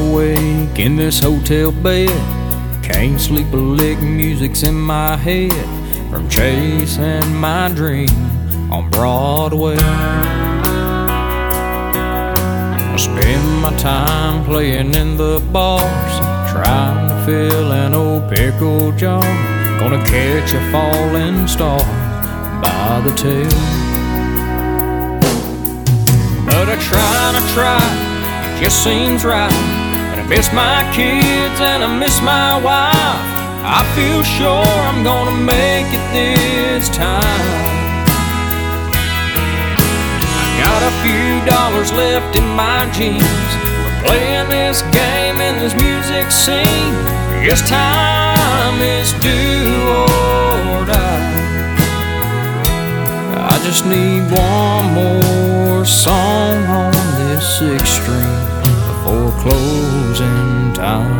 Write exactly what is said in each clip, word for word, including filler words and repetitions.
awake in this hotel bed. Can't sleep a lick, music's in my head from chasing my dream on Broadway. I spend my time playing in the bars, trying to fill an old pickle jar. Gonna catch a falling star by the tail. But I try and I try, it just seems right. But I miss my kids and I miss my wife. I feel sure I'm gonna make it this time. Got a few dollars left in my jeans. We're playing this game in this music scene. Yes, time is do or die. I just need one more song on this six string before closing time.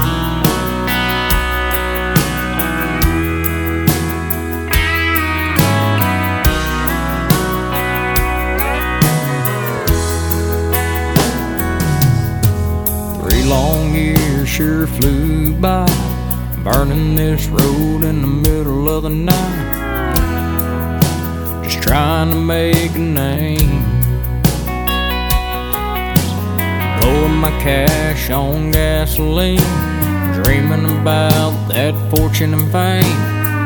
Long years sure flew by, burning this road in the middle of the night, just trying to make a name, blowing my cash on gasoline, dreaming about that fortune and fame.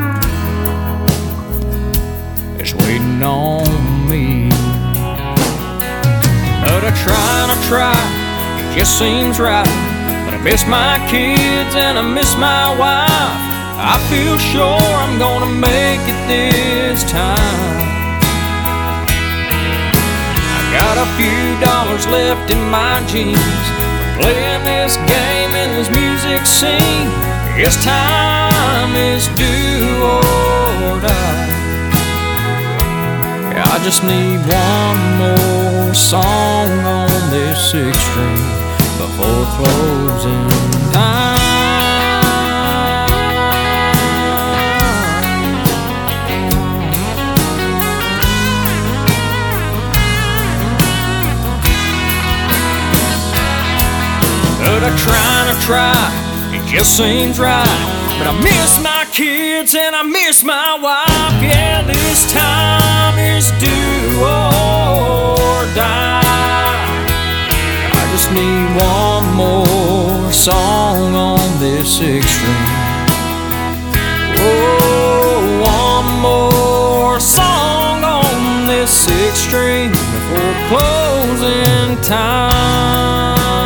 It's waiting on me. But I try and I try, just seems right. But I miss my kids and I miss my wife. I feel sure I'm gonna make it this time. I got a few dollars left in my jeans. We're playing this game in this music scene. Yes, time is do or die. Yeah, I just need one more song on this six string before closing time. But I try and I try, it just seems right. But I miss my kids and I miss my wife. Yeah, this time is do or die. Just need one more song on this six string. Oh, one more song on this six string before closing time.